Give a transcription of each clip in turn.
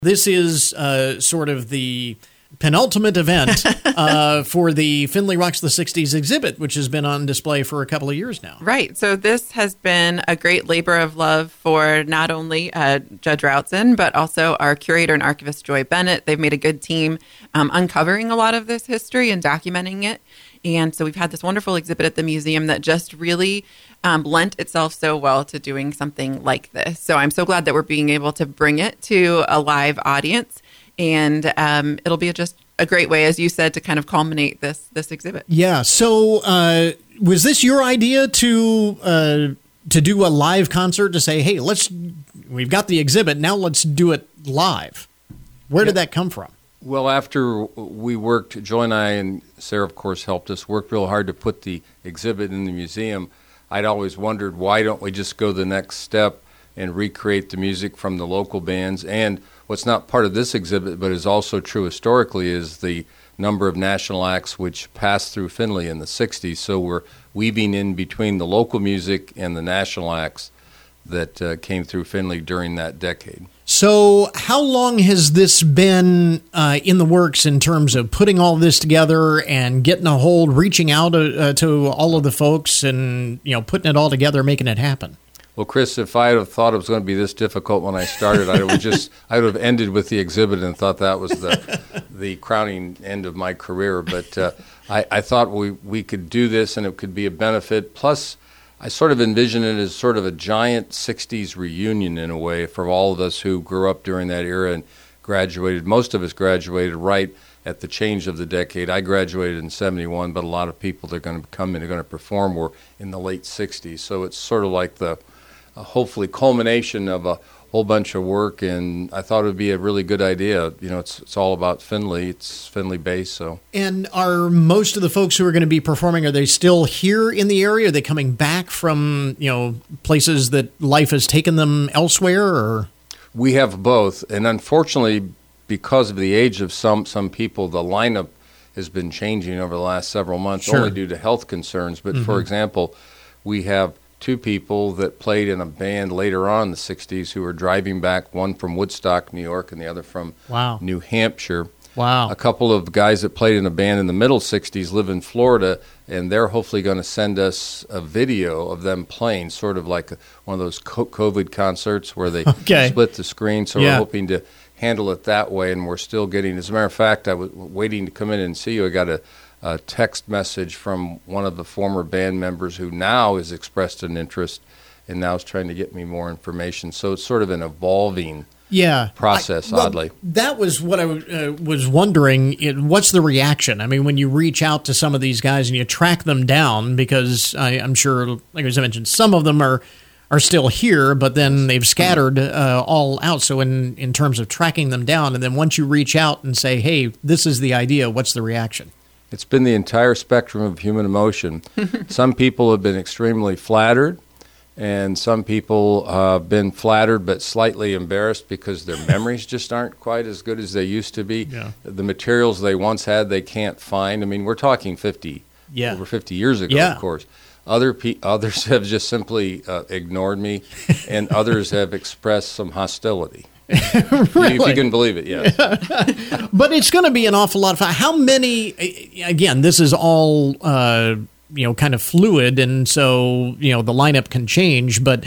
This is sort of the penultimate event for the Findlay Rocks the 60s exhibit, which has been on display for a couple of years now. Right. So this has been a great labor of love for not only Judge Routson, but also our curator and archivist, Joy Bennett. They've made a good team uncovering a lot of this history and documenting it. And so we've had this wonderful exhibit at the museum that just really lent itself so well to doing something like this. So I'm so glad that we're being able to bring it to a live audience. And it'll be just a great way, as you said, to kind of culminate this exhibit. Yeah. So was this your idea to do a live concert, to say, hey, we've got the exhibit, now let's do it live? Where did that come from? Well, after we worked, Joy and I, and Sarah, of course, helped us, worked real hard to put the exhibit in the museum. I'd always wondered, why don't we just go the next step and recreate the music from the local bands? And what's not part of this exhibit, but is also true historically, is the number of national acts which passed through Findlay in the 60s. So we're weaving in between the local music and the national acts that came through Findlay during that decade. So how long has this been in the works in terms of putting all this together and getting a hold, reaching out to all of the folks and, putting it all together, making it happen? Well, Chris, if I had have thought it was going to be this difficult when I started, I would have ended with the exhibit and thought that was the crowning end of my career. But I thought we could do this and it could be a benefit. Plus, I sort of envision it as sort of a giant 60s reunion in a way for all of us who grew up during that era and graduated. Most of us graduated right at the change of the decade. I graduated in 71, but a lot of people that are going to come in and are going to perform were in the late 60s. So it's sort of like the hopefully culmination of a whole bunch of work, and I thought it would be a really good idea. It's all about Findlay. It's Findlay based. So. And are most of the folks who are going to be performing, are they still here in the area? Are they coming back from, places that life has taken them elsewhere? Or we have both, and unfortunately, because of the age of some people, the lineup has been changing over the last several months, only due to health concerns. But for example, we have two people that played in a band later on in the 60s who were driving back, one from Woodstock, New York, and the other from New Hampshire. Wow. A couple of guys that played in a band in the middle 60s live in Florida, and they're hopefully going to send us a video of them playing, sort of like one of those COVID concerts where they split the screen. So we're hoping to handle it that way, and we're still getting, as a matter of fact, I was waiting to come in and see you. I got a text message from one of the former band members who now has expressed an interest and now is trying to get me more information. So it's sort of an evolving process, oddly. That was what I was wondering. What's the reaction? I mean, when you reach out to some of these guys and you track them down, because I'm sure, like as I mentioned, some of them are still here, but then they've scattered all out. So in terms of tracking them down, and then once you reach out and say, hey, this is the idea, what's the reaction? It's been the entire spectrum of human emotion. Some people have been extremely flattered, and some people have been flattered but slightly embarrassed because their memories just aren't quite as good as they used to be. Yeah. The materials they once had, they can't find. I mean, we're talking over 50 years ago, of course. Others have just simply ignored me, and others have expressed some hostility. Really? If you can believe it, yes. But it's going to be an awful lot of fun. How many, again, this is all, kind of fluid, and so, the lineup can change, but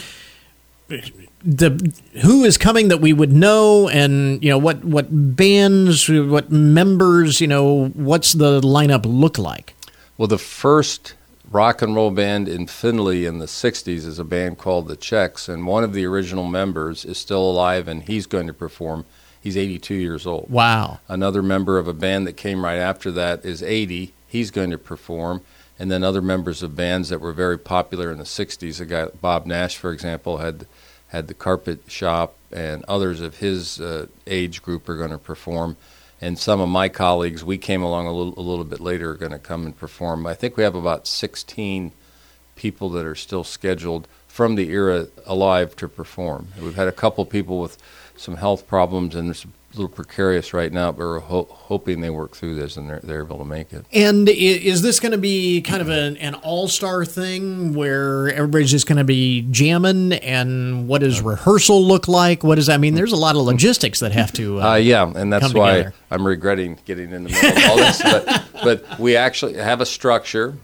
who is coming that we would know, and, what bands, what members, what's the lineup look like? Well, the first rock and roll band in Findlay in the 60s is a band called the Czechs, and one of the original members is still alive, and he's going to perform. He's 82 years old. Wow. Another member of a band that came right after that is 80. He's going to perform. And then other members of bands that were very popular in the 60s. A guy, Bob Nash, for example, had the Carpet Shop, and others of his age group are going to perform. And some of my colleagues, we came along a little bit later, are going to come and perform. I think we have about 16 people that are still scheduled. from the era alive to perform. We've had a couple people with some health problems, and it's a little precarious right now, but we're hoping they work through this and they're able to make it. And is this going to be kind of an all-star thing where everybody's just going to be jamming? And what does rehearsal look like? What does that mean? There's a lot of logistics that have to yeah, and that's come why together. I'm regretting getting in the middle of all this. But we actually have a structure.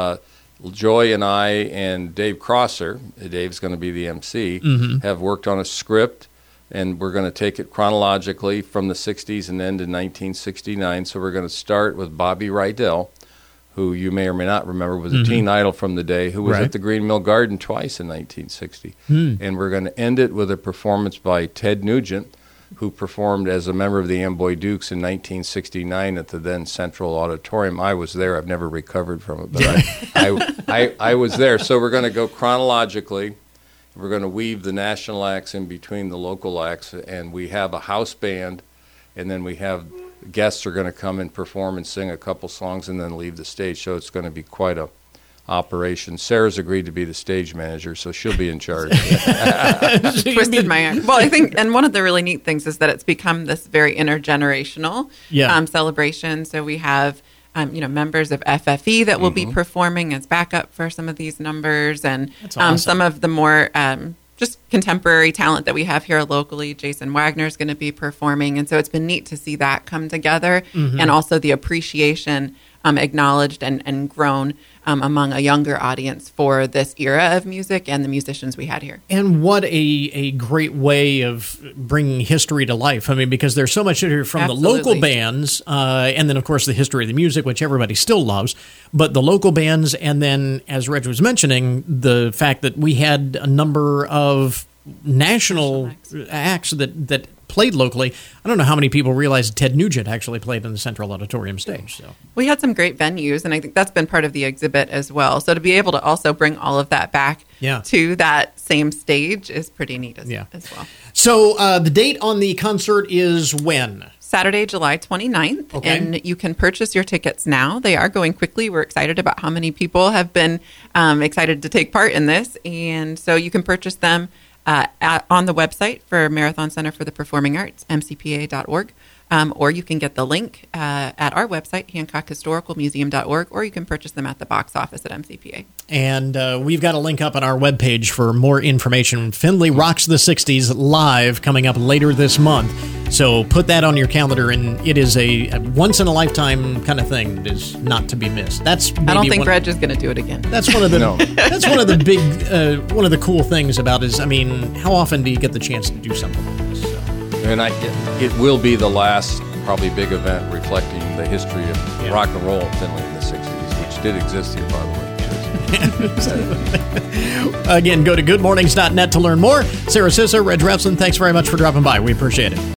Joy and I and Dave Crosser, Dave's going to be the MC, have worked on a script. And we're going to take it chronologically from the 60s and end in 1969. So we're going to start with Bobby Rydell, who you may or may not remember was a teen idol from the day, who was Right. at the Green Mill Garden twice in 1960. And we're going to end it with a performance by Ted Nugent, who performed as a member of the Amboy Dukes in 1969 at the then Central Auditorium. I was there. I've never recovered from it, but I was there. So we're going to go chronologically. We're going to weave the national acts in between the local acts, and we have a house band, and then we have guests are going to come and perform and sing a couple songs and then leave the stage. So it's going to be quite a operation. Sarah's agreed to be the stage manager, so she'll be in charge. Twisted my arm. Well, I think, and one of the really neat things is that it's become this very intergenerational celebration. So we have members of FFE that will be performing as backup for some of these numbers, and That's awesome. some of the more just contemporary talent that we have here locally. Jason Wagner is going to be performing, and so it's been neat to see that come together, and also the appreciation acknowledged and grown among a younger audience for this era of music and the musicians we had here. And what a great way of bringing history to life. I mean, because there's so much here from the local bands, and then, of course, the history of the music, which everybody still loves, but the local bands, and then, as Reg was mentioning, the fact that we had a number of national acts that played locally. I don't know how many people realize Ted Nugent actually played in the Central Auditorium stage. So we had some great venues, and I think that's been part of the exhibit as well. So to be able to also bring all of that back to that same stage is pretty neat as well. So the date on the concert is when? Saturday, July 29th, and you can purchase your tickets now. They are going quickly. We're excited about how many people have been excited to take part in this, and so you can purchase them on the website for Marathon Center for the Performing Arts, mcpa.org, or you can get the link at our website, hancockhistoricalmuseum.org, or you can purchase them at the box office at MCPA. And we've got a link up on our webpage for more information. Findlay Rocks the 60s live coming up later this month. So put that on your calendar, and it is a once-in-a-lifetime kind of thing that is not to be missed. I don't think Reg is going to do it again. That's one of the that's one of the big one of the cool things about is, I mean, how often do you get the chance to do something like this? So. And it will be the last probably big event reflecting the history of rock and roll in Finley in the 60s, which did exist here, by the way. Again, go to goodmornings.net to learn more. Sarah Sissa, Reg Repson, thanks very much for dropping by. We appreciate it.